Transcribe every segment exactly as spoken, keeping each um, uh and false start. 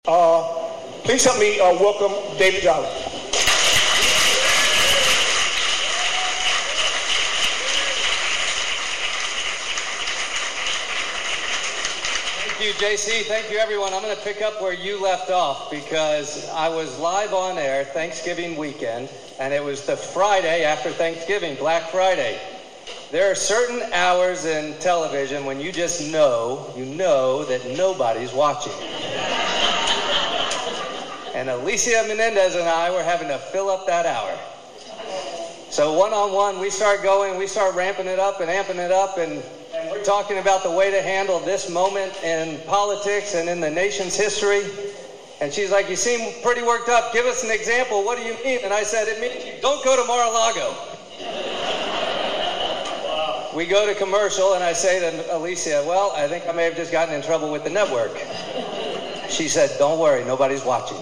Uh, please help me uh, welcome David Jolly. Thank you, J C. Thank you, everyone. I'm going to pick up where you left off because I was live on air Thanksgiving weekend, and it was the Friday after Thanksgiving, Black Friday. There are certain hours in television when you just know, you know that nobody's watching. And Alicia Menendez and I were having to fill up that hour. So one-on-one, we start going, we start ramping it up and amping it up, and, and we're talking about the way to handle this moment in politics and in the nation's history. And she's like, you seem pretty worked up. Give us an example. What do you mean? And I said, it means don't go to Mar-a-Lago. Wow. We go to commercial, and I say to Alicia, well, I think I may have just gotten in trouble with the network. She said, don't worry, nobody's watching.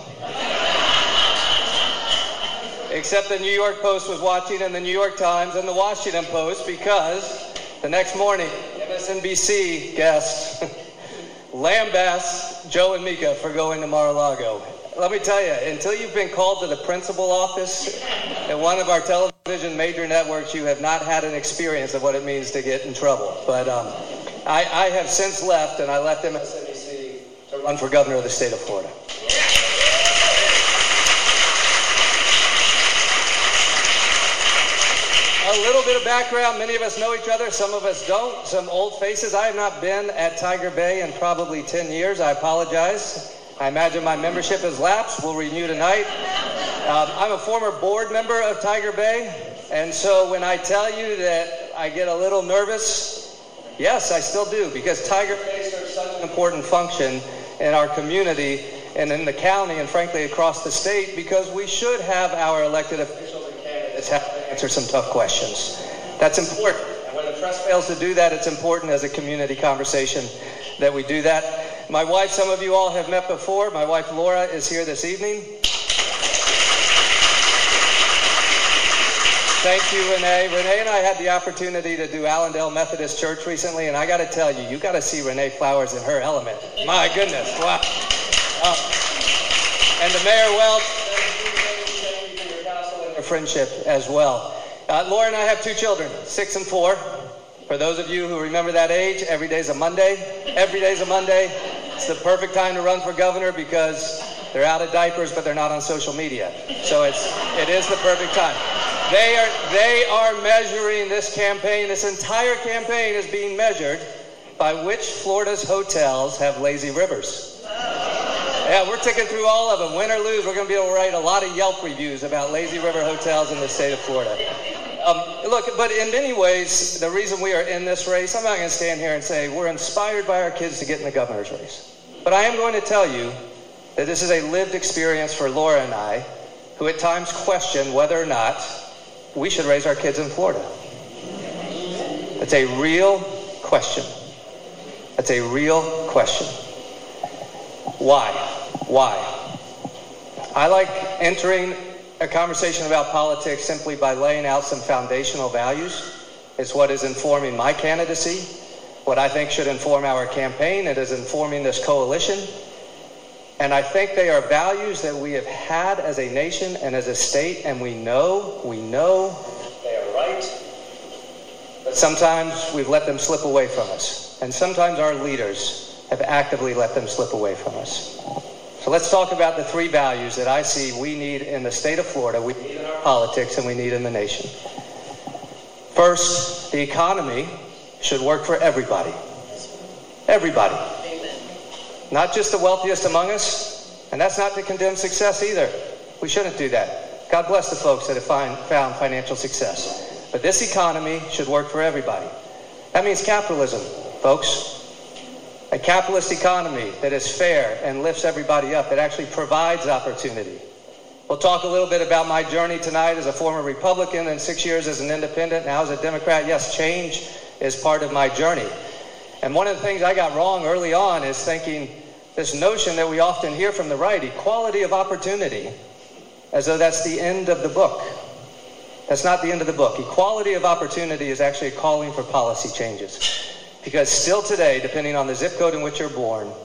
Except the New York Post was watching, and the New York Times, and the Washington Post, because the next morning, M S N B C guest lambast Joe and Mika for going to Mar-a-Lago. Let me tell you, until you've been called to the principal office at one of our television major networks, you have not had an experience of what it means to get in trouble. But um, I, I have since left, and I left M S N B C to run for governor of the state of Florida. A little bit of background. Many of us know each other. Some of us don't. Some old faces. I have not been at Tiger Bay in probably ten years. I apologize. I imagine my membership has lapsed. We'll renew tonight. Um, I'm a former board member of Tiger Bay. And so when I tell you that I get a little nervous, yes, I still do. Because Tiger Bay serves such an important function in our community and in the county and frankly across the state, because we should have our elected officials and candidates have to answer some tough questions. That's important. And when the press fails to do that, it's important as a community conversation that we do that. My wife, some of you all have met before. My wife Laura is here this evening. Thank you, Renee. Renee and I had the opportunity to do Allendale Methodist Church recently, and I got to tell you, you got to see Renee Flowers in her element. My goodness, wow. Uh, and to Mayor Welch, thank you for your counsel and your friendship as well. Uh, Laura and I have two children, six and four. For those of you who remember that age, every day's a Monday. Every day's a Monday. It's the perfect time to run for governor because they're out of diapers, but they're not on social media. So it's it is the perfect time. They are they are measuring this campaign. This entire campaign is being measured by which Florida's hotels have lazy rivers. Yeah, we're ticking through all of them. Win or lose, we're going to be able to write a lot of Yelp reviews about lazy river hotels in the state of Florida. Um, look, but in many ways, the reason we are in this race, I'm not going to stand here and say we're inspired by our kids to get in the governor's race. But I am going to tell you that this is a lived experience for Laura and I, who at times question whether or not we should raise our kids in Florida. It's a real question. It's a real question. Why? Why? I like entering a conversation about politics simply by laying out some foundational values. It's what is informing my candidacy, what I think should inform our campaign. It is informing this coalition. And I think they are values that we have had as a nation and as a state, and we know, we know they are right. But sometimes we've let them slip away from us. And sometimes our leaders have actively let them slip away from us. So let's talk about the three values that I see we need in the state of Florida, we need in our politics, and we need in the nation. First, the economy should work for everybody. Everybody. Not just the wealthiest among us, and that's not to condemn success either. We shouldn't do that. God bless the folks that have find, found financial success. But this economy should work for everybody. That means capitalism, folks. A capitalist economy that is fair and lifts everybody up, that actually provides opportunity. We'll talk a little bit about my journey tonight as a former Republican and six years as an independent, now as a Democrat. Yes, change is part of my journey. And one of the things I got wrong early on is thinking this notion that we often hear from the right, equality of opportunity, as though that's the end of the book. That's not the end of the book. Equality of opportunity is actually a calling for policy changes. Because still today, depending on the zip code in which you're born,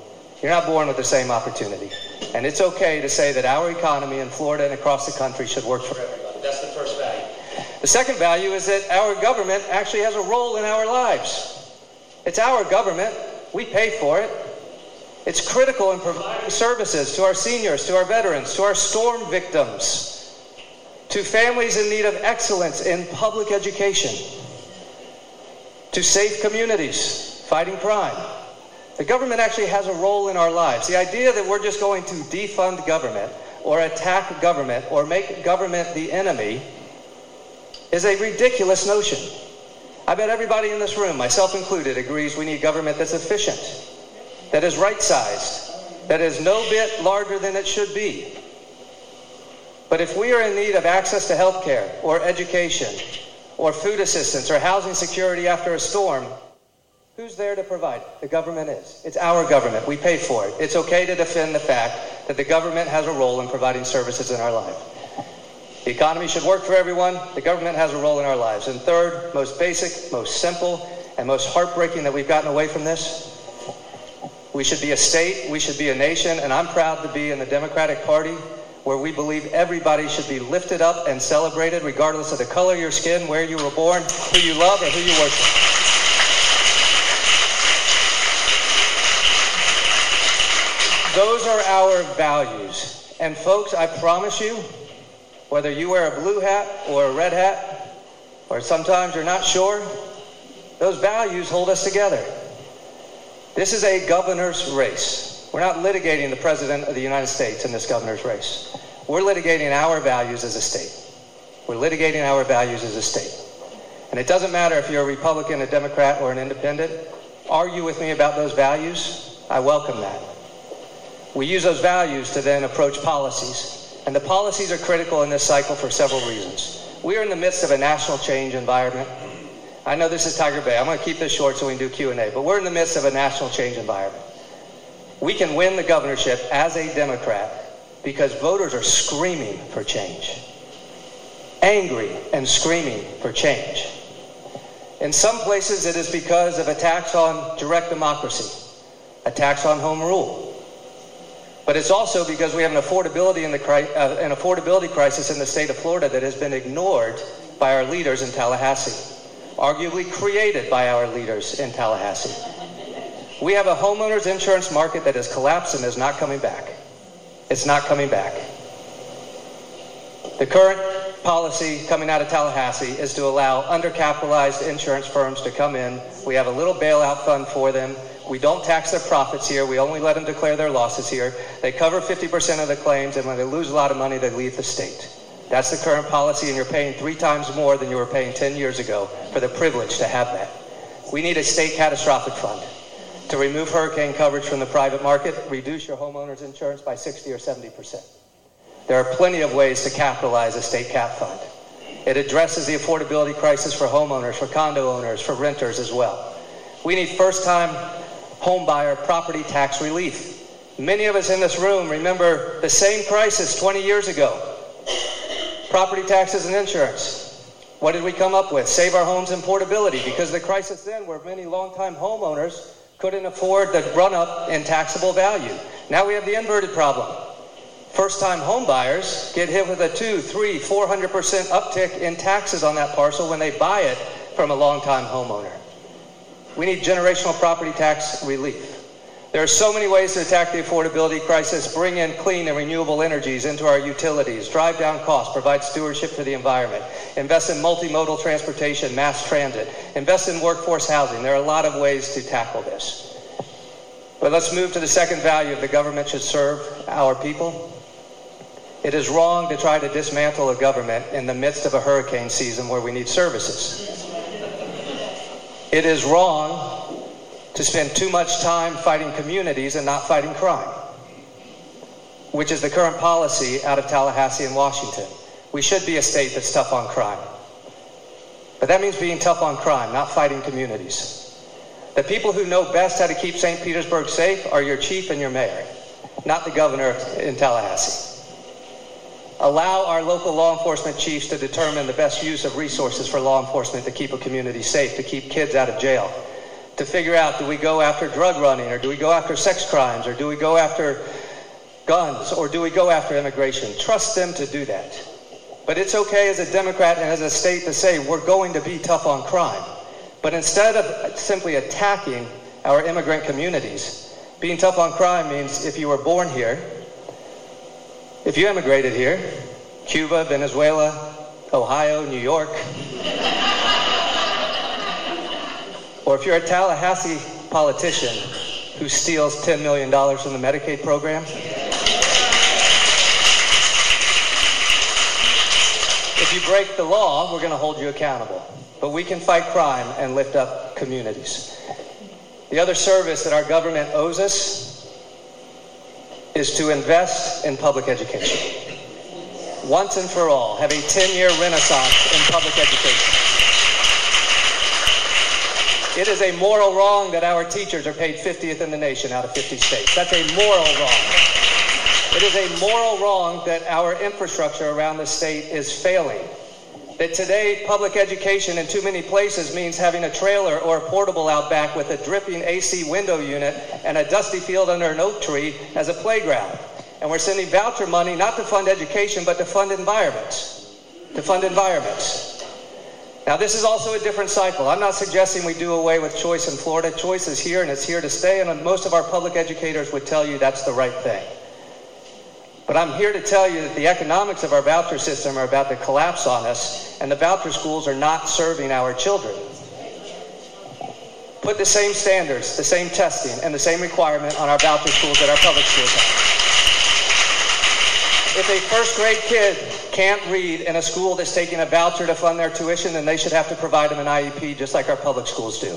You're not born with the same opportunity. And it's okay to say that our economy in Florida and across the country should work for everybody. That's the first value. The second value is that our government actually has a role in our lives. It's our government. We pay for it. It's critical in providing services to our seniors, to our veterans, to our storm victims, to families in need of excellence in public education, to safe communities, fighting crime. The government actually has a role in our lives. The idea that we're just going to defund government or attack government or make government the enemy is a ridiculous notion. I bet everybody in this room, myself included, agrees we need government that's efficient, that is right-sized, that is no bit larger than it should be. But if we are in need of access to health care or education or food assistance or housing security after a storm, who's there to provide it? The government is. It's our government. We pay for it. It's okay to defend the fact that the government has a role in providing services in our life. The economy should work for everyone. The government has a role in our lives. And third, most basic, most simple, and most heartbreaking that we've gotten away from this, we should be a state, we should be a nation, and I'm proud to be in the Democratic Party where we believe everybody should be lifted up and celebrated regardless of the color of your skin, where you were born, who you love, or who you worship. Those are our values. And folks, I promise you, whether you wear a blue hat or a red hat, or sometimes you're not sure, those values hold us together. This is a governor's race. We're not litigating the President of the United States in this governor's race. We're litigating our values as a state. We're litigating our values as a state. And it doesn't matter if you're a Republican, a Democrat, or an independent. Argue with me about those values. I welcome that. We use those values to then approach policies. And the policies are critical in this cycle for several reasons. We are in the midst of a national change environment. I know this is Tiger Bay. I'm going to keep this short so we can do Q and A. But we're in the midst of a national change environment. We can win the governorship as a Democrat because voters are screaming for change. Angry and screaming for change. In some places it is because of attacks on direct democracy, attacks on home rule. But it's also because we have an affordability in the cri- uh, an affordability crisis in the state of Florida that has been ignored by our leaders in Tallahassee, arguably created by our leaders in Tallahassee. We have a homeowners insurance market that has collapsed and is not coming back. It's not coming back. The current policy coming out of Tallahassee is to allow undercapitalized insurance firms to come in. We have a little bailout fund for them. We don't tax their profits here. We only let them declare their losses here. They cover fifty percent of the claims, and when they lose a lot of money, they leave the state. That's the current policy, and you're paying three times more than you were paying ten years ago for the privilege to have that. We need a state catastrophic fund to remove hurricane coverage from the private market, reduce your homeowner's insurance by sixty or seventy percent. There are plenty of ways to capitalize a state cap fund. It addresses the affordability crisis for homeowners, for condo owners, for renters as well. We need first-time home buyer property tax relief. Many of us in this room remember the same crisis twenty years ago. Property taxes and insurance. What did we come up with? Save our homes and portability, because the crisis then where many longtime homeowners couldn't afford the run-up in taxable value. Now we have the inverted problem. First-time home buyers get hit with a two, three, four hundred percent uptick in taxes on that parcel when they buy it from a longtime homeowner. We need generational property tax relief. There are so many ways to attack the affordability crisis: bring in clean and renewable energies into our utilities, drive down costs, provide stewardship for the environment, invest in multimodal transportation, mass transit, invest in workforce housing. There are a lot of ways to tackle this. But let's move to the second value: the government should serve our people. It is wrong to try to dismantle a government in the midst of a hurricane season where we need services. It is wrong to spend too much time fighting communities and not fighting crime, which is the current policy out of Tallahassee and Washington. We should be a state that's tough on crime. But that means being tough on crime, not fighting communities. The people who know best how to keep Saint Petersburg safe are your chief and your mayor, not the governor in Tallahassee. Allow our local law enforcement chiefs to determine the best use of resources for law enforcement to keep a community safe, to keep kids out of jail. to figure out, do we go after drug running, or do we go after sex crimes, or do we go after guns, or do we go after immigration? Trust them to do that. But it's okay as a Democrat and as a state to say we're going to be tough on crime. But instead of simply attacking our immigrant communities, being tough on crime means if you were born here, if you immigrated here, Cuba, Venezuela, Ohio, New York, or if you're a Tallahassee politician who steals ten million dollars from the Medicaid program, if you break the law, we're going to hold you accountable. But we can fight crime and lift up communities. The other service that our government owes us is to invest in public education. Once and for all, have a ten-year renaissance in public education. It is a moral wrong that our teachers are paid fiftieth in the nation out of fifty states. That's a moral wrong. It is a moral wrong that our infrastructure around the state is failing. That today, public education in too many places means having a trailer or a portable out back with a dripping A C window unit and a dusty field under an oak tree as a playground. And we're sending voucher money not to fund education, but to fund environments. To fund environments. Now, this is also a different cycle. I'm not suggesting we do away with choice in Florida. Choice is here and it's here to stay, and most of our public educators would tell you that's the right thing. But I'm here to tell you that the economics of our voucher system are about to collapse on us, and the voucher schools are not serving our children. Put the same standards, the same testing, and the same requirement on our voucher schools that our public schools have. If a first grade kid can't read in a school that's taking a voucher to fund their tuition, then they should have to provide them an I E P just like our public schools do.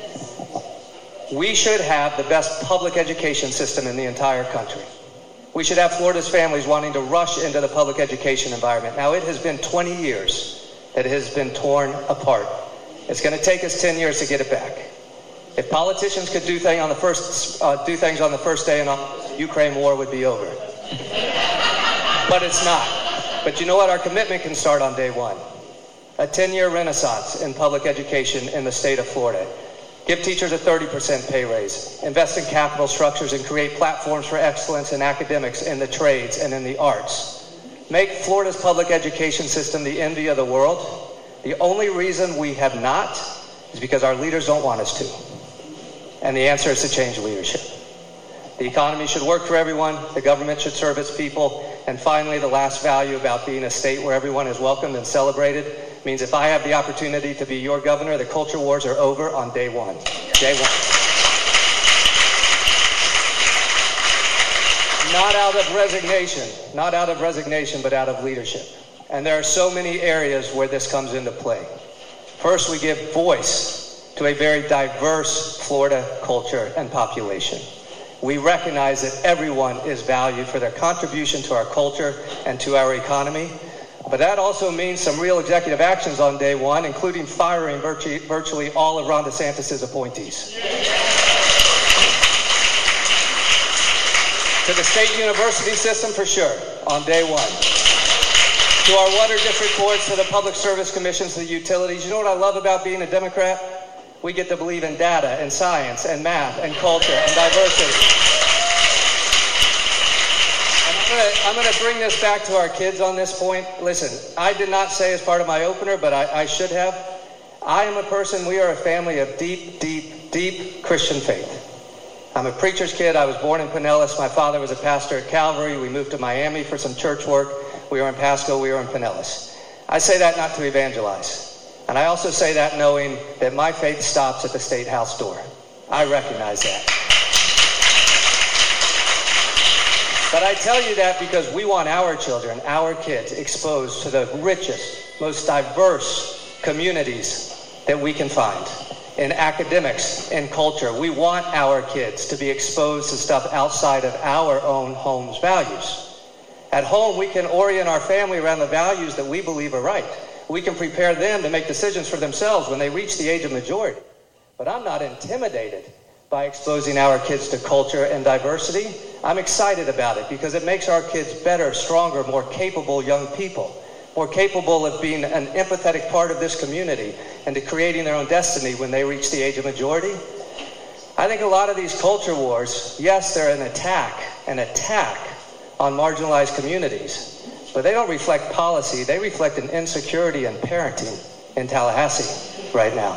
We should have the best public education system in the entire country. We should have Florida's families wanting to rush into the public education environment. Now, it has been twenty years that it has been torn apart. It's going to take us ten years to get it back. If politicians could do, thing on the first, uh, do things on the first day, and the Ukraine war would be over. But it's not. But you know what? Our commitment can start on day one. A ten-year renaissance in public education in the state of Florida. Give teachers a thirty percent pay raise. Invest in capital structures and create platforms for excellence in academics, in the trades, and in the arts. Make Florida's public education system the envy of the world. The only reason we have not is because our leaders don't want us to. And the answer is to change leadership. The economy should work for everyone. The government should serve its people. And finally, the last value about being a state where everyone is welcomed and celebrated means if I have the opportunity to be your governor, the culture wars are over on day one. Day one. Not out of resignation, not out of resignation, but out of leadership. And there are so many areas where this comes into play. First, we give voice to a very diverse Florida culture and population. We recognize that everyone is valued for their contribution to our culture and to our economy. But that also means some real executive actions on day one, including firing virtually, virtually all of Ron DeSantis' appointees. To the state university system, for sure, on day one. To our water district boards, to the public service commissions, to the utilities. You know what I love about being a Democrat? We get to believe in data and science and math and culture and diversity. I'm going to bring this back to our kids on this point. Listen, I did not say as part of my opener, but I, I should have. I am a person, we are a family of deep, deep, deep Christian faith. I'm a preacher's kid. I was born in Pinellas. My father was a pastor at Calvary. We moved to Miami for some church work. We were in Pasco. We were in Pinellas. I say that not to evangelize. And I also say that knowing that my faith stops at the State House door. I recognize that. But I tell you that because we want our children, our kids, exposed to the richest, most diverse communities that we can find. In academics, in culture. We want our kids to be exposed to stuff outside of our own home's values. At home, we can orient our family around the values that we believe are right. We can prepare them to make decisions for themselves when they reach the age of majority. But I'm not intimidated by exposing our kids to culture and diversity. I'm excited about it because it makes our kids better, stronger, more capable young people, more capable of being an empathetic part of this community and to creating their own destiny when they reach the age of majority. I think a lot of these culture wars, yes, they're an attack, an attack on marginalized communities, but they don't reflect policy. They reflect an insecurity in parenting in Tallahassee right now.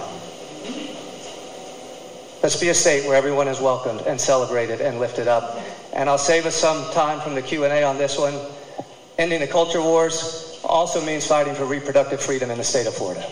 Let's be a state where everyone is welcomed and celebrated and lifted up. And I'll save us some time from the Q and A on this one. Ending the culture wars also means fighting for reproductive freedom in the state of Florida.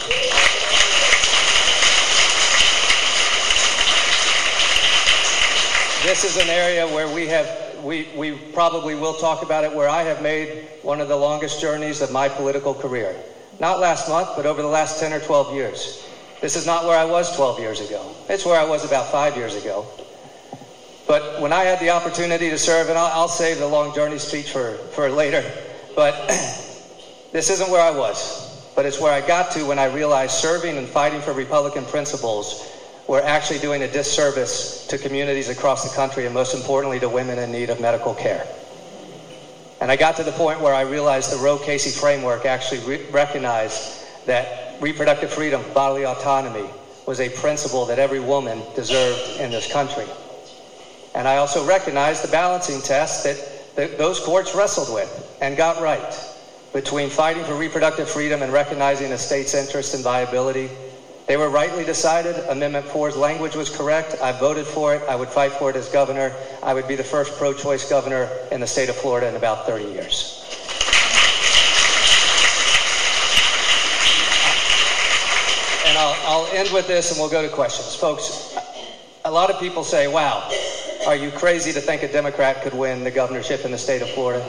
This is an area where we have, we, we probably will talk about it, where I have made one of the longest journeys of my political career. Not last month, but over the last ten or twelve years. This is not where I was twelve years ago. It's where I was about five years ago. But when I had the opportunity to serve, and I'll, I'll save the long journey speech for, for later, but this isn't where I was. But it's where I got to when I realized serving and fighting for Republican principles were actually doing a disservice to communities across the country, and most importantly to women in need of medical care. And I got to the point where I realized the Roe Casey framework actually re- recognized that reproductive freedom, bodily autonomy, was a principle that every woman deserved in this country. And I also recognized the balancing test that, that those courts wrestled with and got right between fighting for reproductive freedom and recognizing a state's interest and viability. They were rightly decided. Amendment four's language was correct. I voted for it. I would fight for it as governor. I would be the first pro-choice governor in the state of Florida in about thirty years. And I'll, I'll end with this and we'll go to questions. Folks, a lot of people say, wow, are you crazy to think a Democrat could win the governorship in the state of Florida?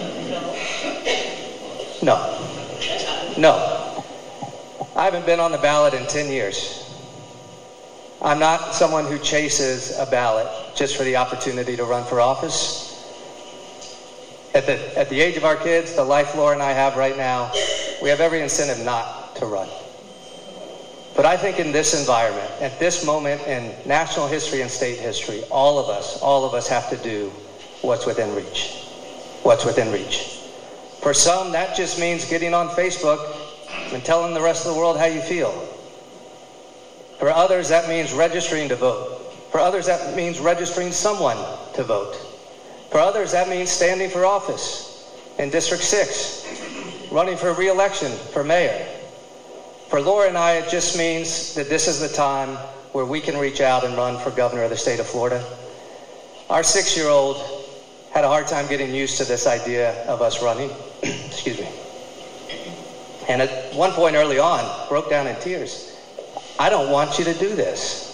No. No. I haven't been on the ballot in ten years. I'm not someone who chases a ballot just for the opportunity to run for office. At the, at the age of our kids, the life Laura and I have right now, we have every incentive not to run. But I think in this environment, at this moment in national history and state history, all of us, all of us have to do what's within reach. What's within reach. For some, that just means getting on Facebook and telling the rest of the world how you feel. For others, that means registering to vote. For others, that means registering someone to vote. For others, that means standing for office in District six, running for re-election for mayor. For Laura and I, it just means that this is the time where we can reach out and run for governor of the state of Florida. Our six-year-old had a hard time getting used to this idea of us running. Excuse me. And at one point early on, broke down in tears. I don't want you to do this.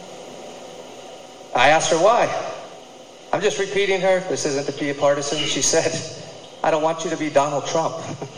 I asked her why. I'm just repeating her. This isn't to be a partisan. She said, I don't want you to be Donald Trump.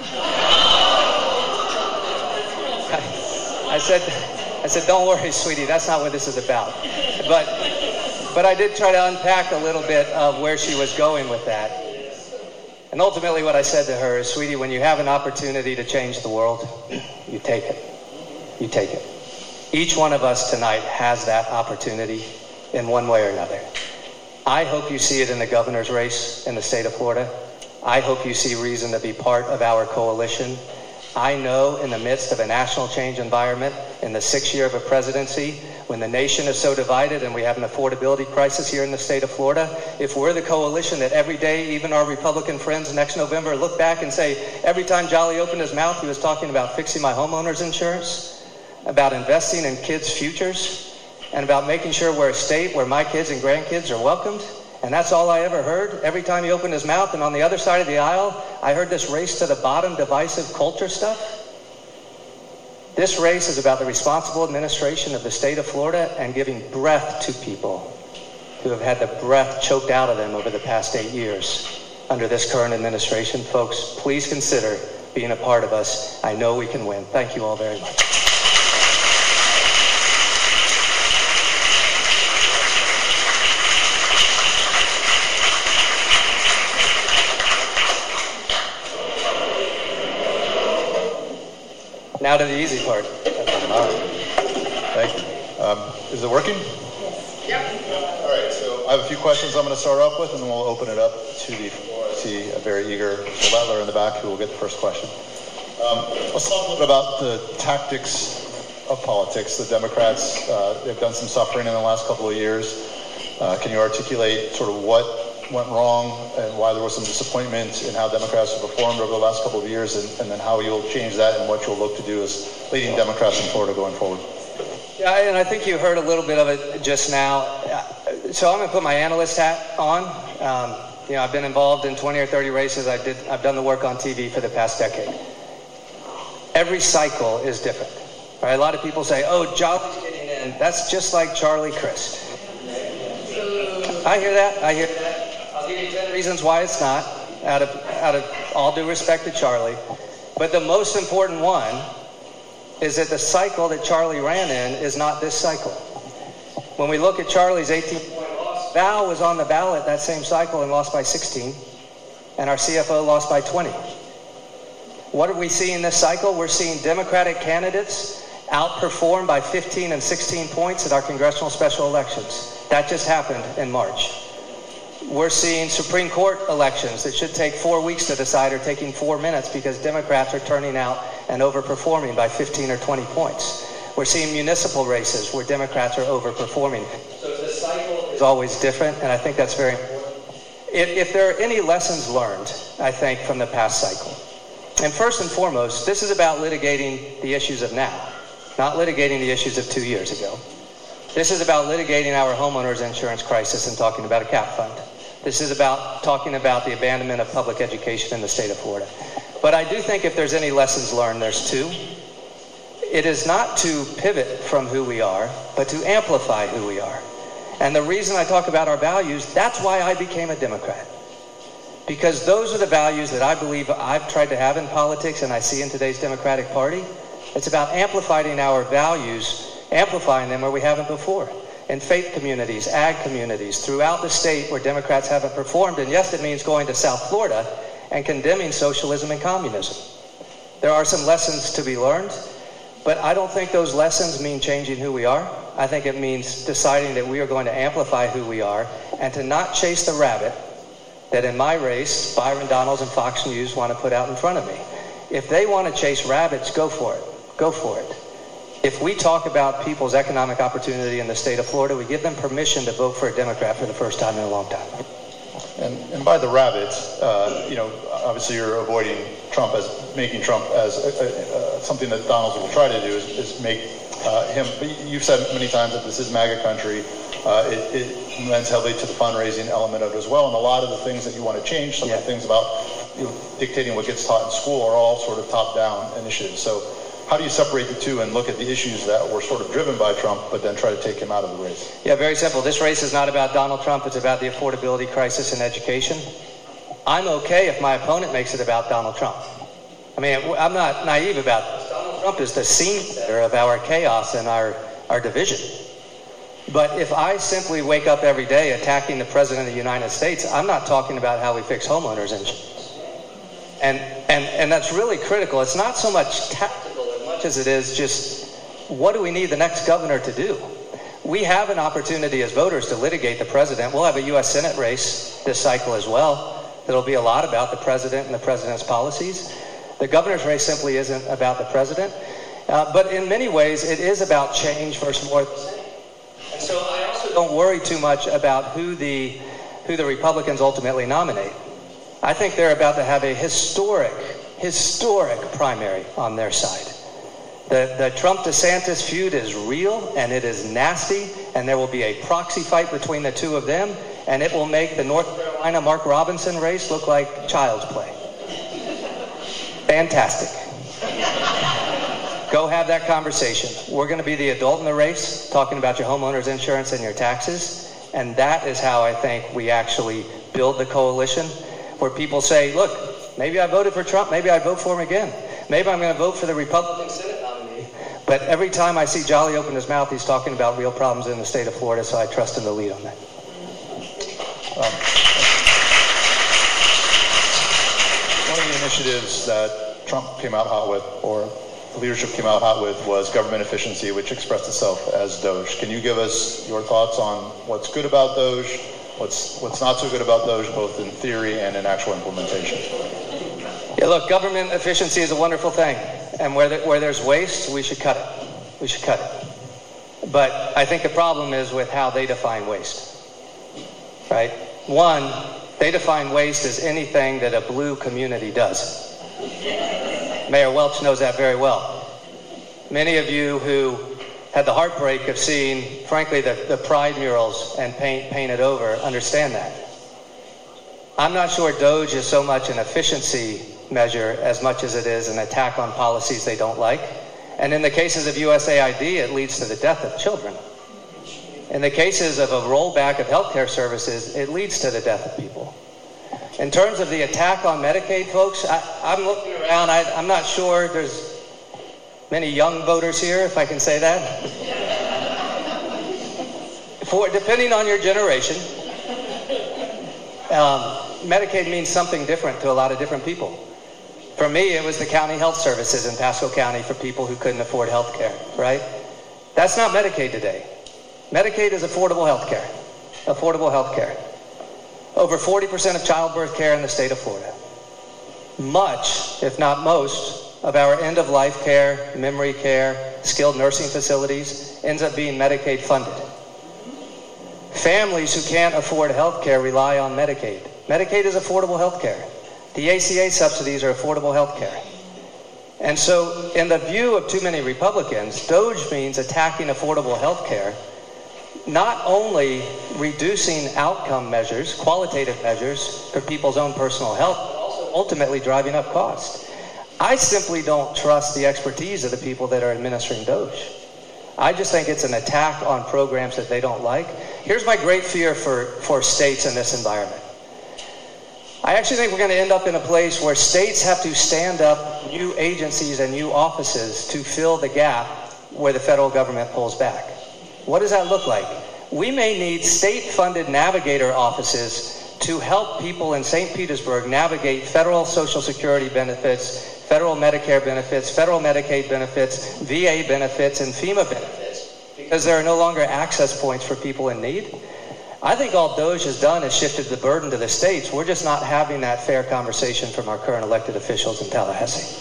I said, I said, don't worry, sweetie, that's not what this is about. But, but I did try to unpack a little bit of where she was going with that. And ultimately what I said to her is, sweetie, when you have an opportunity to change the world, you take it. You take it. Each one of us tonight has that opportunity in one way or another. I hope you see it in the governor's race in the state of Florida. I hope you see reason to be part of our coalition. I know in the midst of a national change environment, in the sixth year of a presidency, when the nation is so divided and we have an affordability crisis here in the state of Florida, if we're the coalition that every day, even our Republican friends next November, look back and say, every time Jolly opened his mouth, he was talking about fixing my homeowner's insurance, about investing in kids' futures, and about making sure we're a state where my kids and grandkids are welcomed. And that's all I ever heard. Every time he opened his mouth, and on the other side of the aisle, I heard this race to the bottom, divisive culture stuff. This race is about the responsible administration of the state of Florida and giving breath to people who have had the breath choked out of them over the past eight years under this current administration. Folks, please consider being a part of us. I know we can win. Thank you all very much. Now to the easy part. All right. Thank you. Um, is it working? Yep. All right, so I have a few questions I'm going to start off with, and then we'll open it up to the floor. I see a very eager Butler in the back who will get the first question. Um, let's talk a little bit about the tactics of politics. The Democrats, uh, they've done some suffering in the last couple of years. Uh, can you articulate sort of what went wrong and why there was some disappointment in how Democrats have performed over the last couple of years, and, and then how you'll change that and what you'll look to do as leading Democrats in Florida going forward? Yeah, and I think you heard a little bit of it just now. So I'm going to put my analyst hat on. Um, you know, I've been involved in twenty or thirty races. I did, I've done the work on T V for the past decade. Every cycle is different. Right? A lot of people say, oh, Jolly's getting in. That's just like Charlie Crist. I hear that. I hear that. I'll give you ten reasons why it's not, out of, out of all due respect to Charlie. But the most important one is that the cycle that Charlie ran in is not this cycle. When we look at Charlie's eighteen-point loss, Val was on the ballot that same cycle and lost by sixteen, and our C F O lost by twenty. What are we seeing this cycle? We're seeing Democratic candidates outperform by fifteen and sixteen points at our congressional special elections. That just happened in March. We're seeing Supreme Court elections that should take four weeks to decide are taking four minutes because Democrats are turning out and overperforming by fifteen or twenty points. We're seeing municipal races where Democrats are overperforming. So the cycle is always different, and I think that's very important. If, if there are any lessons learned, I think, from the past cycle, and first and foremost, this is about litigating the issues of now, not litigating the issues of two years ago. This is about litigating our homeowners insurance crisis and talking about a cap fund. This is about talking about the abandonment of public education in the state of Florida. But I do think if there's any lessons learned, there's two. It is not to pivot from who we are, but to amplify who we are. And the reason I talk about our values, that's why I became a Democrat. Because those are the values that I believe I've tried to have in politics and I see in today's Democratic Party. It's about amplifying our values, amplifying them where we haven't before. In faith communities, ag communities, throughout the state where Democrats haven't performed. And yes, it means going to South Florida and condemning socialism and communism. There are some lessons to be learned, but I don't think those lessons mean changing who we are. I think it means deciding that we are going to amplify who we are and to not chase the rabbit that in my race, Byron Donalds and Fox News want to put out in front of me. If they want to chase rabbits, go for it. Go for it. If we talk about people's economic opportunity in the state of Florida, we give them permission to vote for a Democrat for the first time in a long time. And, and by the rabbits, uh, you know, obviously you're avoiding Trump as making Trump as a, a, a, something that Donald will try to do is, is make uh, him. You've said many times that this is MAGA country. Uh, it, it lends heavily to the fundraising element of it as well, and a lot of the things that you want to change, some yeah. of the things about you know, dictating what gets taught in school, are all sort of top-down initiatives. So how do you separate the two and look at the issues that were sort of driven by Trump, but then try to take him out of the race? Yeah, very simple. This race is not about Donald Trump. It's about the affordability crisis in education. I'm okay if my opponent makes it about Donald Trump. I mean, I'm not naive about this. Donald Trump is the scene setter of our chaos and our, our division. But if I simply wake up every day attacking the President of the United States, I'm not talking about how we fix homeowners insurance. And, and, and that's really critical. It's not so much tactical as much as it is just, what do we need the next governor to do? We have an opportunity as voters to litigate the president. We'll have a U S Senate race this cycle as well. It'll be a lot about the president and the president's policies. The governor's race simply isn't about the president. Uh, but in many ways, it is about change versus more. And so I also don't worry too much about who the, who the Republicans ultimately nominate. I think they're about to have a historic, historic primary on their side. The, the Trump-DeSantis feud is real, and it is nasty, and there will be a proxy fight between the two of them, and it will make the North Carolina Mark Robinson race look like child's play. Fantastic. Go have that conversation. We're going to be the adult in the race, talking about your homeowner's insurance and your taxes, and that is how I think we actually build the coalition, where people say, look, maybe I voted for Trump, maybe I vote for him again. Maybe I'm going to vote for the Republican Senate nominee. But every time I see Jolly open his mouth, he's talking about real problems in the state of Florida, so I trust him to lead on that. Um, one of the initiatives that Trump came out hot with, or the leadership came out hot with, was government efficiency, which expressed itself as DOGE. Can you give us your thoughts on what's good about DOGE, what's what's not so good about DOGE, both in theory and in actual implementation? Yeah, look, government efficiency is a wonderful thing, and where, the, where there's waste, we should cut it. We should cut it. But I think the problem is with how they define waste, right? One, they define waste as anything that a blue community does. Mayor Welch knows that very well. Many of you who had the heartbreak of seeing, frankly, the, the pride murals and paint painted over understand that. I'm not sure Doge is so much an efficiency measure as much as it is an attack on policies they don't like. And in the cases of U S A I D, it leads to the death of children. In the cases of a rollback of healthcare services, it leads to the death of people. In terms of the attack on Medicaid, folks, I, I'm looking around. I, I'm not sure there's many young voters here, if I can say that. For, depending on your generation, um, Medicaid means something different to a lot of different people. For me, it was the county health services in Pasco County for people who couldn't afford health care, right? That's not Medicaid today. Medicaid is affordable health care. Affordable health care. Over forty percent of childbirth care in the state of Florida. Much, if not most, of our end-of-life care, memory care, skilled nursing facilities ends up being Medicaid funded. Families who can't afford health care rely on Medicaid. Medicaid is affordable health care. The A C A subsidies are affordable health care. And so, in the view of too many Republicans, Doge means attacking affordable health care, not only reducing outcome measures, qualitative measures for people's own personal health, but also ultimately driving up costs. I simply don't trust the expertise of the people that are administering Doge. I just think it's an attack on programs that they don't like. Here's my great fear for, for states in this environment. I actually think we're going to end up in a place where states have to stand up new agencies and new offices to fill the gap where the federal government pulls back. What does that look like? We may need state-funded navigator offices to help people in Saint Petersburg navigate federal Social Security benefits, federal Medicare benefits, federal Medicaid benefits, V A benefits, and FEMA benefits, because there are no longer access points for people in need. I think all Doge has done is shifted the burden to the states. We're just not having that fair conversation from our current elected officials in Tallahassee.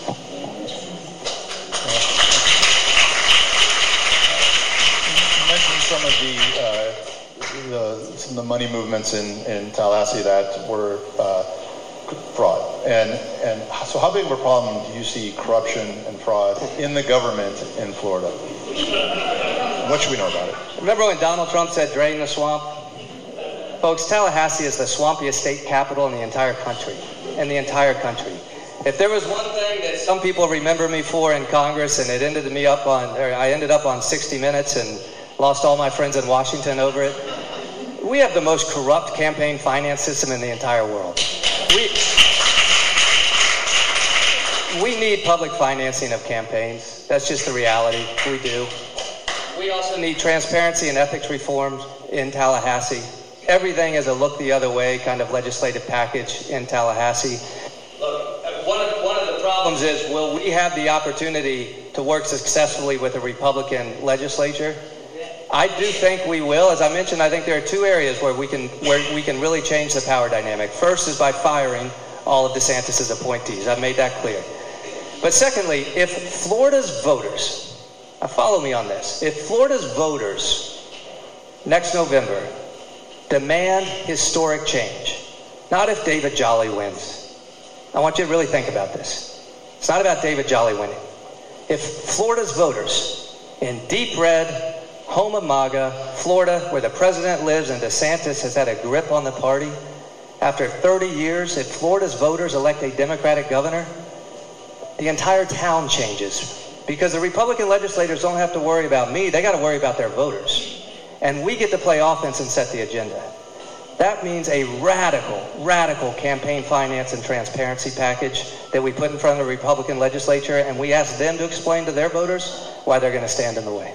You mentioned some of the, uh, the, some of the money movements in, in Tallahassee that were uh, fraud. And, and so how big of a problem do you see corruption and fraud in the government in Florida? What should we know about it? Remember when Donald Trump said, drain the swamp? Folks, Tallahassee is the swampiest state capital in the entire country, in the entire country. If there was one thing that some people remember me for in Congress, and it ended me up on, or I ended up on sixty minutes and lost all my friends in Washington over it, we have the most corrupt campaign finance system in the entire world. We, we need public financing of campaigns. That's just the reality. We do. We also need transparency and ethics reforms in Tallahassee. Everything is a look the other way kind of legislative package in Tallahassee. Look, one of, one of the problems is, will we have the opportunity to work successfully with a Republican legislature? I do think we will. As I mentioned, I think there are two areas where we can where we can really change the power dynamic. First is by firing all of DeSantis' appointees. I've made that clear. But secondly, if Florida's voters, now follow me on this, if Florida's voters next November demand historic change, not if David Jolly wins. I want you to really think about this. It's not about David Jolly winning. If Florida's voters in deep red, home of MAGA, Florida, where the president lives and DeSantis has had a grip on the party, after thirty years, if Florida's voters elect a Democratic governor, the entire town changes. Because the Republican legislators don't have to worry about me, they got to worry about their voters. And we get to play offense and set the agenda. That means a radical, radical campaign finance and transparency package that we put in front of the Republican legislature, and we ask them to explain to their voters why they're going to stand in the way.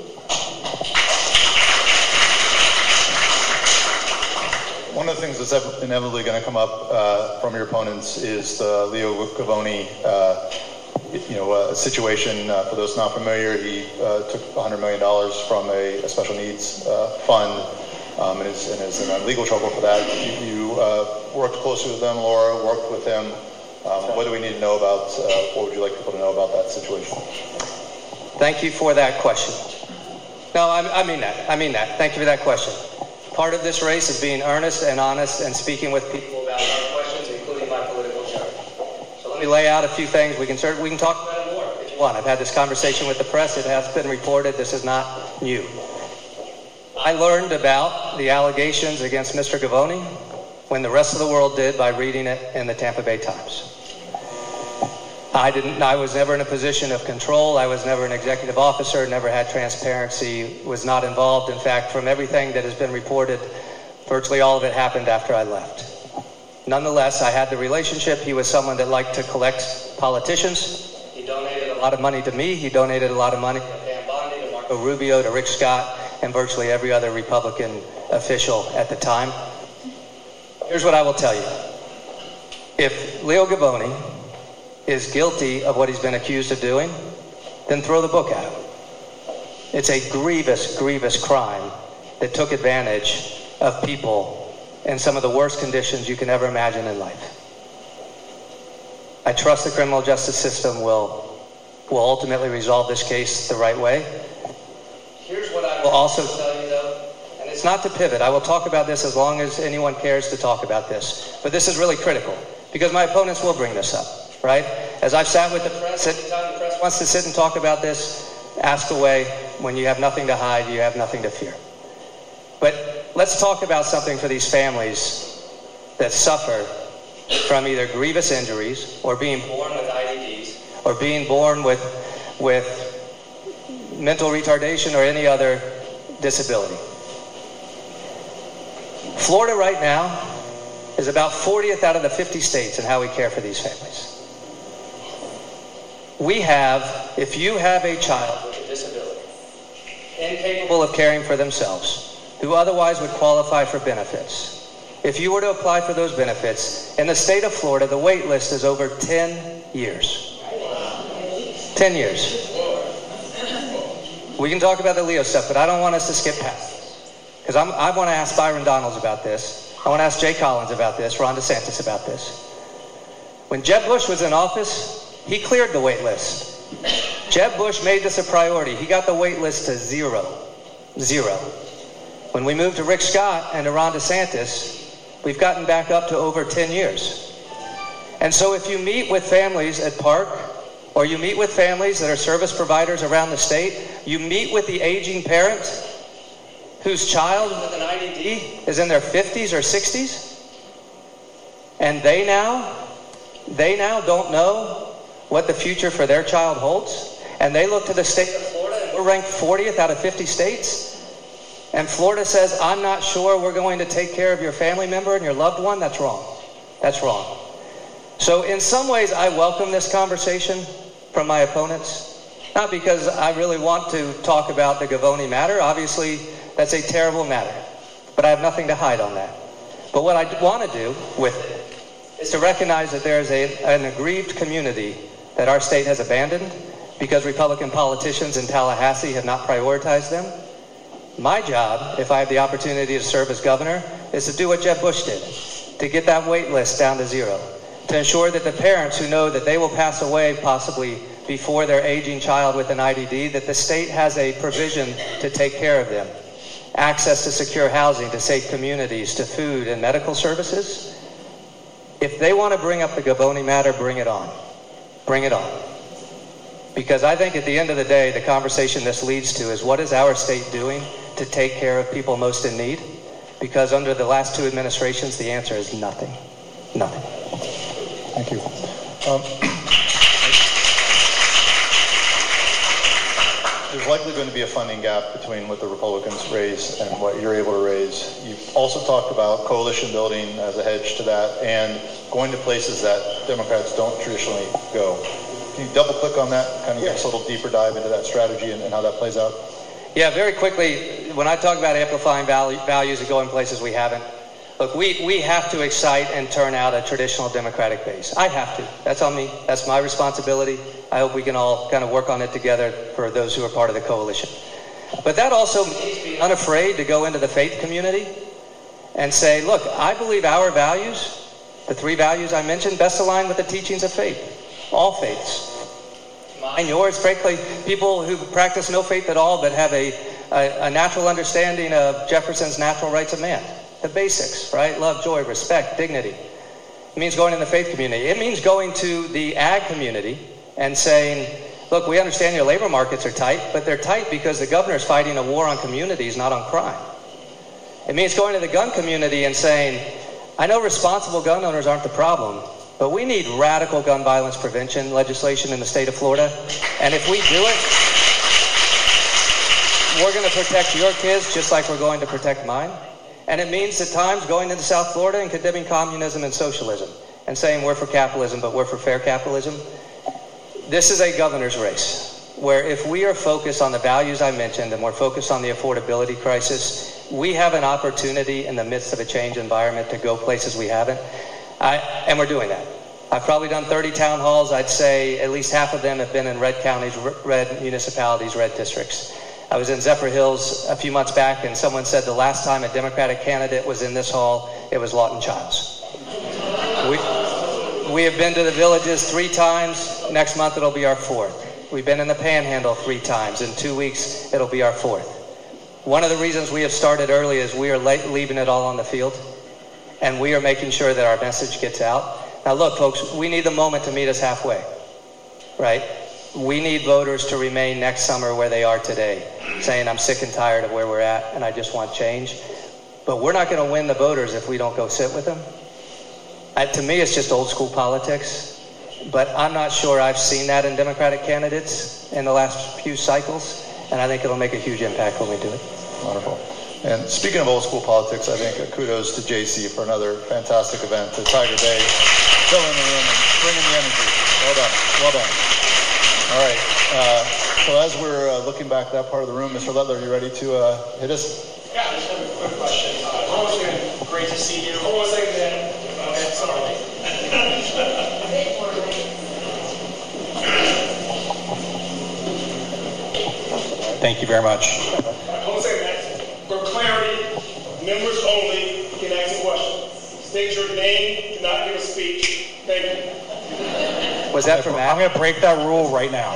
One of the things that's inevitably going to come up uh, from your opponents is the Leo Gavoni uh, you know, uh, situation. Uh, for those not familiar, he uh, took one hundred million dollars from a, a special needs uh, fund um, and, is, and is in legal trouble for that. You, you uh, worked closely with him, Laura, worked with him. Um, what do we need to know about, uh, what would you like people to know about that situation? Thank you for that question. No, I, I mean that. I mean that. Thank you for that question. Part of this race is being earnest and honest and speaking with people about our questions, including my political charge. So let me lay out a few things. We can start, we can talk about it more if you want. I've had this conversation with the press. It has been reported. This is not new. I learned about the allegations against Mister Gavoni when the rest of the world did by reading it in the Tampa Bay Times. I didn't. I was never in a position of control. I was never an executive officer, never had transparency, was not involved. In fact, from everything that has been reported, virtually all of it happened after I left. Nonetheless, I had the relationship. He was someone that liked to collect politicians. He donated a lot of money to me. He donated a lot of money to Pam Bondi, to Marco Rubio, to Rick Scott, and virtually every other Republican official at the time. Here's what I will tell you. If Leo Gavoni is guilty of what he's been accused of doing, then throw the book at him. It's a grievous, grievous crime that took advantage of people in some of the worst conditions you can ever imagine in life. I trust the criminal justice system will, will ultimately resolve this case the right way. Here's what I will also tell you, though, and it's not to pivot. I will talk about this as long as anyone cares to talk about this. But this is really critical, because my opponents will bring this up. Right? As I've sat with the press, anytime the press wants to sit and talk about this, ask away. When you have nothing to hide, you have nothing to fear. But let's talk about something for these families that suffer from either grievous injuries or being born with I D Ds or being born with, with mental retardation or any other disability. Florida right now is about fortieth out of the fifty states in how we care for these families. We have, if you have a child with a disability, incapable of caring for themselves, who otherwise would qualify for benefits, if you were to apply for those benefits, in the state of Florida, the wait list is over ten years. ten years. We can talk about the Leo stuff, but I don't want us to skip past this. Because I want to ask Byron Donalds about this. I want to ask Jay Collins about this, Ron DeSantis about this. When Jeb Bush was in office, he cleared the wait list. Jeb Bush made this a priority. He got the wait list to zero. Zero. When we moved to Rick Scott and to Ron DeSantis, we've gotten back up to over ten years. And so if you meet with families at Park, or you meet with families that are service providers around the state, you meet with the aging parent whose child with an I D D is in their fifties or sixties, and they now, they now don't know what the future for their child holds, and they look to the state of Florida, and we're ranked fortieth out of fifty states, and Florida says, I'm not sure we're going to take care of your family member and your loved one. That's wrong. That's wrong. So in some ways, I welcome this conversation from my opponents, not because I really want to talk about the Gavoni matter. Obviously, that's a terrible matter, but I have nothing to hide on that. But what I want to do with it is to recognize that there is a, an aggrieved community that our state has abandoned because Republican politicians in Tallahassee have not prioritized them. My job, if I have the opportunity to serve as governor, is to do what Jeb Bush did, to get that wait list down to zero, to ensure that the parents who know that they will pass away possibly before their aging child with an I D D, that the state has a provision to take care of them. Access to secure housing, to safe communities, to food and medical services. If they want to bring up the Gavoni matter, bring it on. Bring it on. Because I think at the end of the day, the conversation this leads to is, what is our state doing to take care of people most in need? Because under the last two administrations, the answer is nothing. Nothing. Thank you. Um, there's likely going to be a funding gap between what the Republicans raise and what you're able to raise. You've also talked about coalition building as a hedge to that, and going to places that Democrats don't traditionally go. Can you double click on that, kind of give us a little deeper dive into that strategy and, and how that plays out? Yeah, very quickly, when I talk about amplifying value, values and going places we haven't, look, we, we have to excite and turn out a traditional Democratic base. I have to. That's on me. That's my responsibility. I hope we can all kind of work on it together for those who are part of the coalition. But that also means being unafraid to go into the faith community and say, look, I believe our values, the three values I mentioned, best align with the teachings of faith, all faiths. Mine mine, yours, frankly, people who practice no faith at all but have a, a, a natural understanding of Jefferson's natural rights of man. The basics, right? Love, joy, respect, dignity. It means going in the faith community. It means going to the ag community and saying, look, we understand your labor markets are tight, but they're tight because the governor's fighting a war on communities, not on crime. It means going to the gun community and saying, I know responsible gun owners aren't the problem, but we need radical gun violence prevention legislation in the state of Florida. And if we do it, we're going to protect your kids just like we're going to protect mine. And it means at times going into South Florida and condemning communism and socialism and saying we're for capitalism, but we're for fair capitalism. This is a governor's race where if we are focused on the values I mentioned and we're focused on the affordability crisis, we have an opportunity in the midst of a change environment to go places we haven't. I, and we're doing that. I've probably done thirty town halls. I'd say at least half of them have been in red counties, red municipalities, red districts. I was in Zephyr Hills a few months back, and someone said the last time a Democratic candidate was in this hall, it was Lawton Childs. We, we have been to the Villages three times. Next month it'll be our fourth. We've been in the Panhandle three times. In two weeks it'll be our fourth. One of the reasons we have started early is we are late leaving it all on the field, and we are making sure that our message gets out. Now look, folks, we need the moment to meet us halfway, right? We need voters to remain next summer where they are today, saying I'm sick and tired of where we're at and I just want change. But we're not going to win the voters if we don't go sit with them. I, to me, it's just old school politics. But I'm not sure I've seen that in Democratic candidates in the last few cycles. And I think it'll make a huge impact when we do it. Wonderful. And speaking of old school politics, I think uh, kudos to J C for another fantastic event. To Tiger Bay, filling the room and bringing the energy. Well done. Well done. All right. Uh, so as we're uh, looking back at that part of the room, Mister Lutler, are you ready to uh, hit us? Yeah, I just have a quick question. Uh, once again, great to see you. Hold on a second, Dan. Okay, sorry. Thank you very much. Hold on a second, Matt. For clarity, members only can ask a question. State your name, do not give a speech. Thank you. Was that for Matt? I'm going to break that rule right now.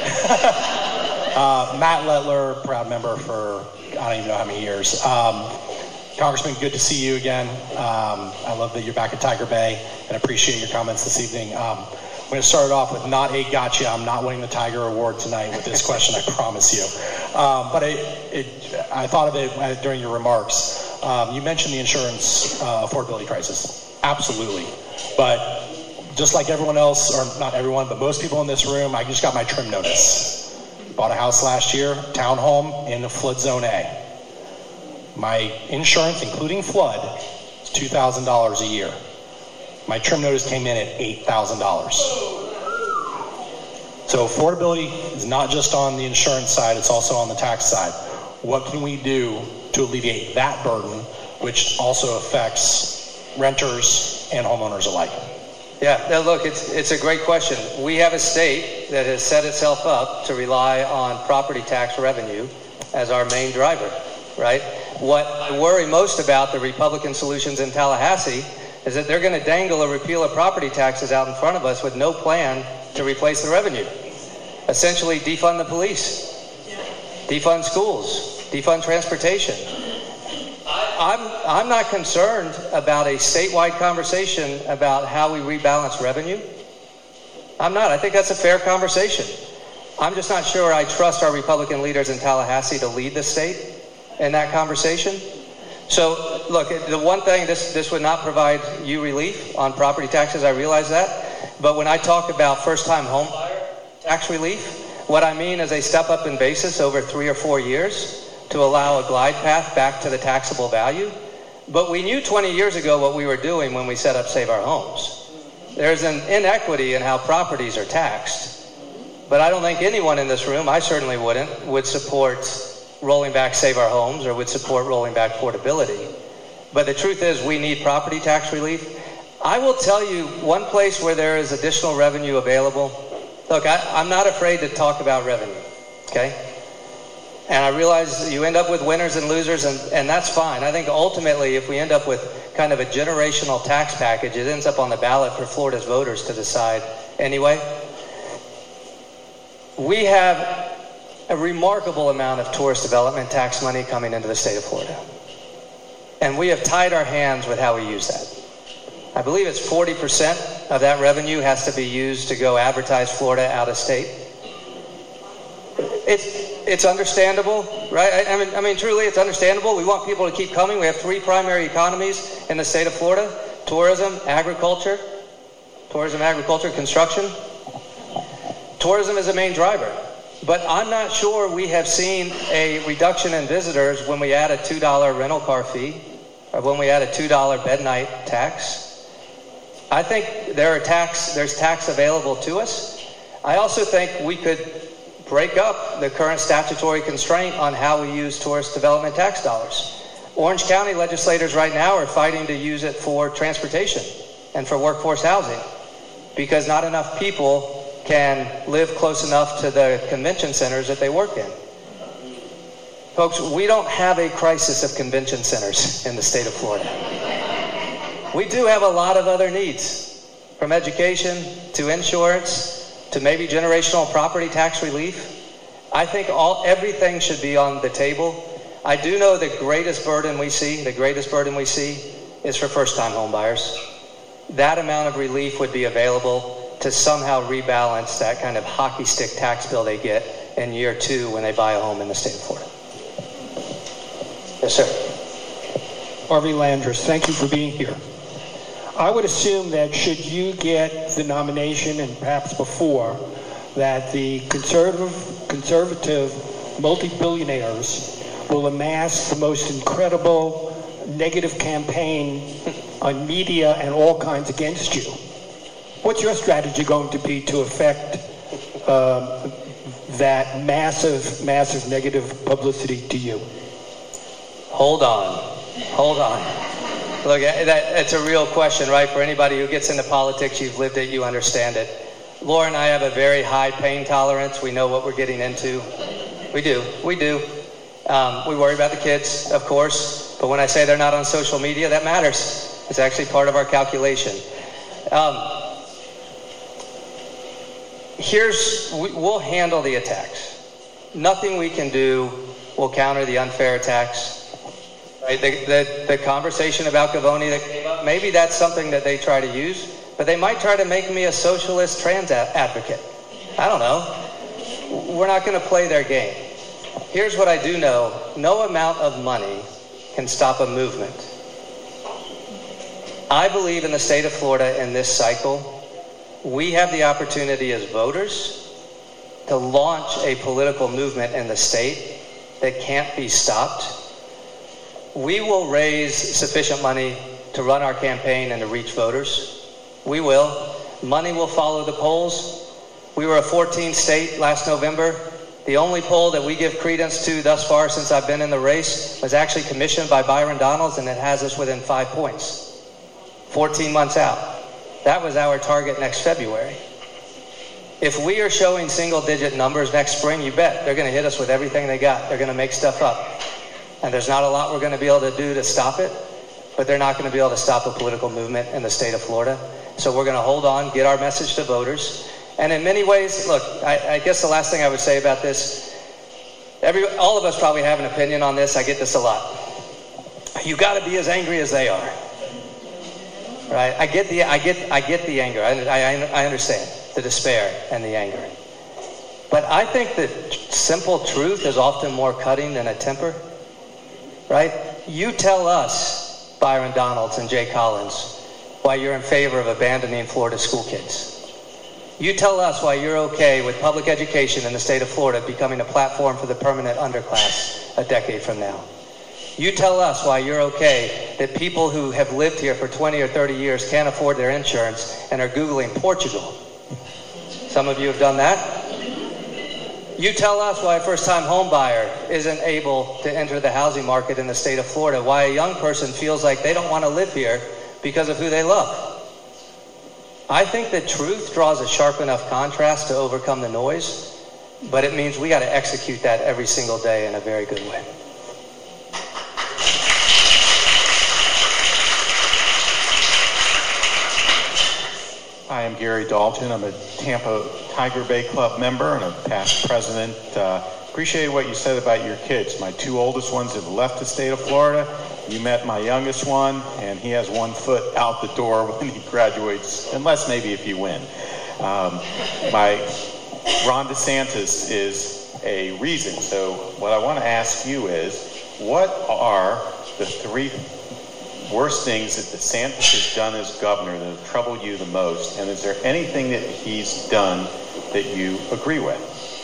uh, Matt Lutler, proud member for I don't even know how many years. Um, Congressman, good to see you again. Um, I love that you're back at Tiger Bay and appreciate your comments this evening. Um, I'm going to start it off with not a gotcha. I'm not winning the Tiger Award tonight with this question, I promise you. Um, but it, it, I thought of it during your remarks. Um, you mentioned the insurance uh, affordability crisis. Absolutely. But just like everyone else, or not everyone, but most people in this room, I just got my trim notice. Bought a house last year, townhome in flood zone A. My insurance, including flood, is two thousand dollars a year. My trim notice came in at eight thousand dollars. So affordability is not just on the insurance side, it's also on the tax side. What can we do to alleviate that burden, which also affects renters and homeowners alike? Yeah, now look, it's it's a great question. We have a state that has set itself up to rely on property tax revenue as our main driver, right? What I worry most about the Republican solutions in Tallahassee is that they're going to dangle a repeal of property taxes out in front of us with no plan to replace the revenue. Essentially defund the police, defund schools, defund transportation. I'm, I'm not concerned about a statewide conversation about how we rebalance revenue. I'm not. I think that's a fair conversation. I'm just not sure I trust our Republican leaders in Tallahassee to lead the state in that conversation. So, look, the one thing, this, this would not provide you relief on property taxes, I realize that. But when I talk about first-time home buyer tax relief, what I mean is a step up in basis over three or four years to allow a glide path back to the taxable value. But we knew twenty years ago what we were doing when we set up Save Our Homes. There's an inequity in how properties are taxed. But I don't think anyone in this room, I certainly wouldn't, would support rolling back Save Our Homes or would support rolling back portability. But the truth is we need property tax relief. I will tell you one place where there is additional revenue available. Look, I, I'm not afraid to talk about revenue, okay? And I realize you end up with winners and losers, and, and that's fine. I think ultimately if we end up with kind of a generational tax package, it ends up on the ballot for Florida's voters to decide anyway. we have a remarkable amount of tourist development tax money coming into the state of Florida. And we have tied our hands with how we use that. I believe it's forty percent of that revenue has to be used to go advertise Florida out of state. It's, it's understandable, right? I, I, mean, I mean, truly, it's understandable. We want people to keep coming. We have three primary economies in the state of Florida: tourism, agriculture, tourism, agriculture, construction. Tourism is a main driver. But I'm not sure we have seen a reduction in visitors when we add a two dollar rental car fee or when we add a two dollar bed night tax. I think there are tax, there's tax available to us. I also think we could break up the current statutory constraint on how we use tourist development tax dollars. Orange County legislators right now are fighting to use it for transportation and for workforce housing because not enough people can live close enough to the convention centers that they work in. Folks, we don't have a crisis of convention centers in the state of Florida. We do have a lot of other needs, from education to insurance to maybe generational property tax relief. I think all everything should be on the table. I do know the greatest burden we see, the greatest burden we see is for first-time home buyers. That amount of relief would be available to somehow rebalance that kind of hockey stick tax bill they get in year two when they buy a home in the state of Florida. Yes, sir. Harvey Landris, thank you for being here. I would assume that should you get the nomination, and perhaps before, that the conservative, conservative multi-billionaires will amass the most incredible negative campaign on media and all kinds against you. What's your strategy going to be to affect um, that massive, massive negative publicity to you? Hold on. Hold on. Look, that, it's a real question, right? For anybody who gets into politics, you've lived it, you understand it. Laura and I have a very high pain tolerance. We know what we're getting into. We do. We do. Um, we worry about the kids, of course. But when I say they're not on social media, that matters. It's actually part of our calculation. Um, here's, we, we'll handle the attacks. Nothing we can do will counter the unfair attacks. Right? The, the, the conversation about Gavoni that came up, maybe that's something that they try to use, but they might try to make me a socialist trans a- advocate. I don't know. We're not going to play their game. Here's what I do know. No amount of money can stop a movement. I believe in the state of Florida in this cycle, we have the opportunity as voters to launch a political movement in the state that can't be stopped. We will raise sufficient money to run our campaign and to reach voters. We will. Money will follow the polls. We were a fourteenth state last November. The only poll that we give credence to thus far since I've been in the race was actually commissioned by Byron Donalds, and it has us within five points. fourteen months out. That was our target next February. If we are showing single-digit numbers next spring, you bet they're going to hit us with everything they got. They're going to make stuff up. And there's not a lot we're going to be able to do to stop it, but they're not going to be able to stop a political movement in the state of Florida. So we're going to hold on, get our message to voters. And in many ways, look, I, I guess the last thing I would say about this, every, all of us probably have an opinion on this. I get this a lot. You got to be as angry as they are. Right? I get the, I get, I get the anger. I, I, I understand the despair and the anger. But I think that simple truth is often more cutting than a temper. Right? You tell us, Byron Donalds and Jay Collins, why you're in favor of abandoning Florida school kids. You tell us why you're okay with public education in the state of Florida becoming a platform for the permanent underclass a decade from now. You tell us why you're okay that people who have lived here for twenty or thirty years can't afford their insurance and are Googling Portugal. Some of you have done that. You tell us why a first-time home buyer isn't able to enter the housing market in the state of Florida, why a young person feels like they don't want to live here because of who they love. I think that truth draws a sharp enough contrast to overcome the noise, but it means we got to execute that every single day in a very good way. Hi, I'm Gary Dalton. I'm a Tampa Tiger Bay Club member and a past president. Uh, appreciate what you said about your kids. My two oldest ones have left the state of Florida. You met my youngest one, and he has one foot out the door when he graduates, unless maybe if you win. Um, my Ron DeSantis is a reason. So what I want to ask you is, what are the three worst things that DeSantis has done as governor that have troubled you the most? And is there anything that he's done that you agree with?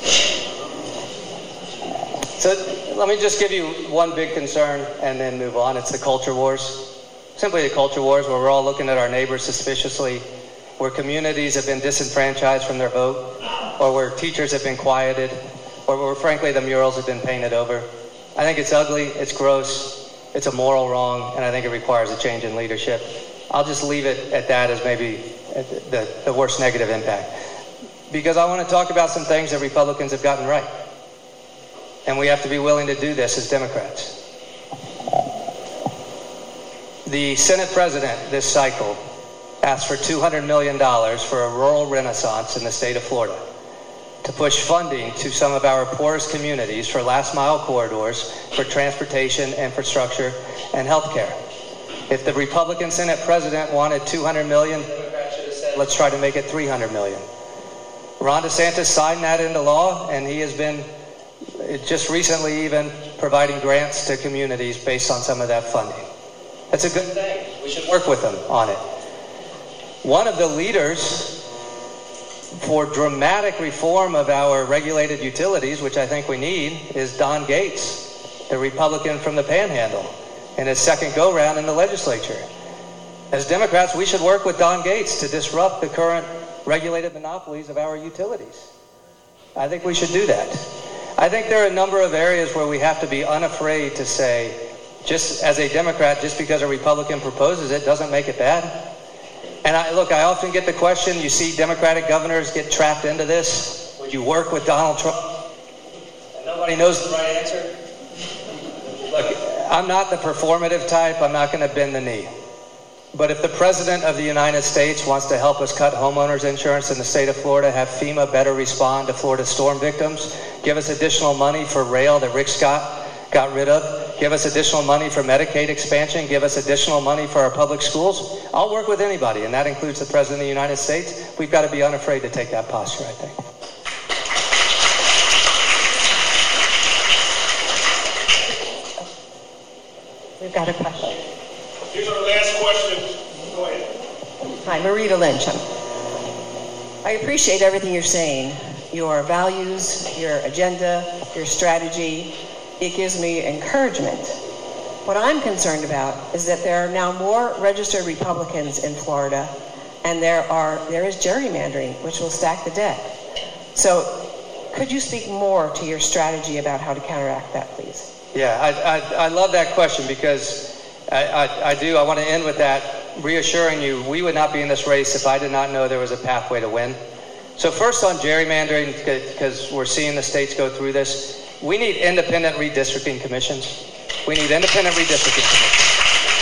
So let me just give you one big concern and then move on. It's the culture wars. Simply the culture wars where we're all looking at our neighbors suspiciously, where communities have been disenfranchised from their vote, or where teachers have been quieted, or where frankly the murals have been painted over. I think it's ugly, it's gross, it's a moral wrong, and I think it requires a change in leadership. I'll just leave it at that as maybe the, the worst negative impact. Because I want to talk about some things that Republicans have gotten right. And we have to be willing to do this as Democrats. The Senate President this cycle asked for two hundred million dollars for a rural renaissance in the state of Florida, to push funding to some of our poorest communities for last mile corridors, for transportation, infrastructure, and health care. If the Republican Senate President wanted two hundred million dollars, Democrats should have said, let's try to make it three hundred million dollars. Ron DeSantis signed that into law, and he has been just recently even providing grants to communities based on some of that funding. That's a good thing. We should work with them on it. One of the leaders for dramatic reform of our regulated utilities, which I think we need, is Don Gates, the Republican from the Panhandle, in his second go-round in the legislature. As Democrats, we should work with Don Gates to disrupt the current regulated monopolies of our utilities. I think we should do that. I think there are a number of areas where we have to be unafraid to say, just as a Democrat, just because a Republican proposes it doesn't make it bad. And I, look, I often get the question, you see Democratic governors get trapped into this. Would you work with Donald Trump? And nobody knows the right answer. Look, I'm not the performative type. I'm not going to bend the knee. But if the President of the United States wants to help us cut homeowners insurance in the state of Florida, have FEMA better respond to Florida storm victims, give us additional money for rail that Rick Scott got rid of, give us additional money for Medicaid expansion, give us additional money for our public schools, I'll work with anybody, and that includes the President of the United States. We've got to be unafraid to take that posture, I think. We've got a question. Here's our last question. Go ahead. Hi, Marita Lynch. I appreciate everything you're saying, your values, your agenda, your strategy. It gives me encouragement. What I'm concerned about is that there are now more registered Republicans in Florida, and there are there is gerrymandering, which will stack the deck. So could you speak more to your strategy about how to counteract that, please? Yeah, I, I, I love that question because I, I, I do. I want to end with that, reassuring you, we would not be in this race if I did not know there was a pathway to win. So first on gerrymandering, because we're seeing the states go through this, we need independent redistricting commissions. We need independent redistricting commissions.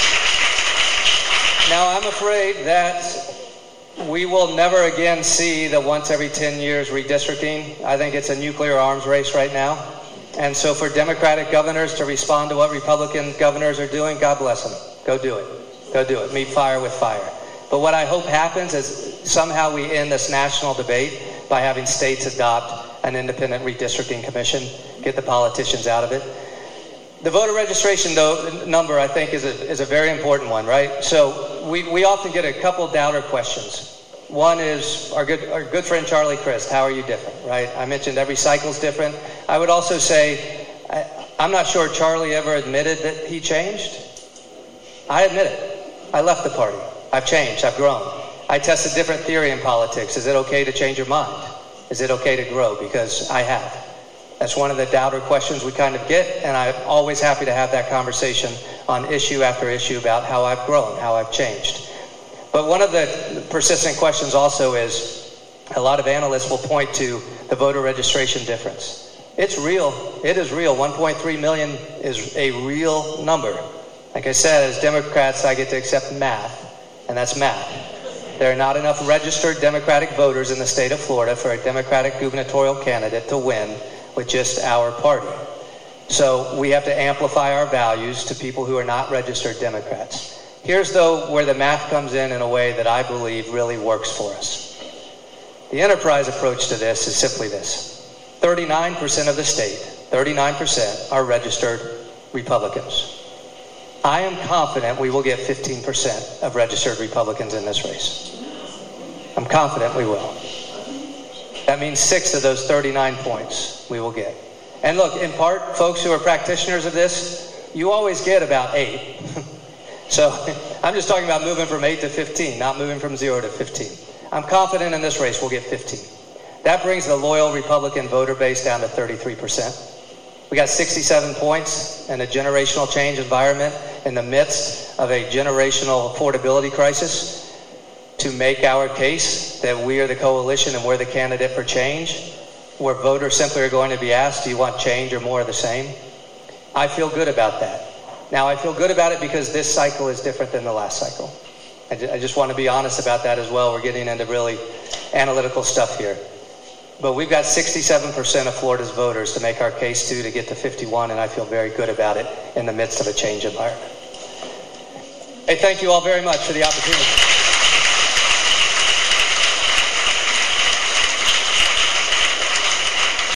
Now, I'm afraid that we will never again see the once every ten years redistricting. I think it's a nuclear arms race right now. And so for Democratic governors to respond to what Republican governors are doing, God bless them. Go do it. Go do it. Meet fire with fire. But what I hope happens is somehow we end this national debate by having states adopt an independent redistricting commission, get the politicians out of it. The voter registration, though, number, I think, is a, is a very important one, right? So we, we often get a couple doubter questions. One is our good, our good friend Charlie Crist, how are you different, right? I mentioned every cycle's different. I would also say, I, I'm not sure Charlie ever admitted that he changed. I admit it. I left the party. I've changed. I've grown. I tested different theory in politics. Is it okay to change your mind? Is it okay to grow? Because I have. That's one of the doubter questions we kind of get, and I'm always happy to have that conversation on issue after issue about how I've grown, how I've changed. But one of the persistent questions also is, a lot of analysts will point to the voter registration difference. It's real. It is real. one point three million is a real number. Like I said, as Democrats, I get to accept math, and that's math. there are not enough registered Democratic voters in the state of Florida for a Democratic gubernatorial candidate to win with just our party. So we have to amplify our values to people who are not registered Democrats. Here's, though, where the math comes in in a way that I believe really works for us. The enterprise approach to this is simply this. thirty-nine percent of the state, thirty-nine percent are registered Republicans. I am confident we will get fifteen percent of registered Republicans in this race. I'm confident we will. That means six of those thirty-nine points we will get. And look, in part, folks who are practitioners of this, you always get about eight. So I'm just talking about moving from eight to fifteen, not moving from zero to fifteen. I'm confident in this race we'll get fifteen. That brings the loyal Republican voter base down to thirty-three percent. We got sixty-seven points in a generational change environment in the midst of a generational affordability crisis to make our case that we are the coalition and we're the candidate for change, where voters simply are going to be asked, do you want change or more of the same? I feel good about that. Now, I feel good about it because this cycle is different than the last cycle. I just want to be honest about that as well. We're getting into really analytical stuff here. But we've got sixty-seven percent of Florida's voters to make our case to to get to fifty-one, and I feel very good about it in the midst of a change environment. Hey, thank you all very much for the opportunity.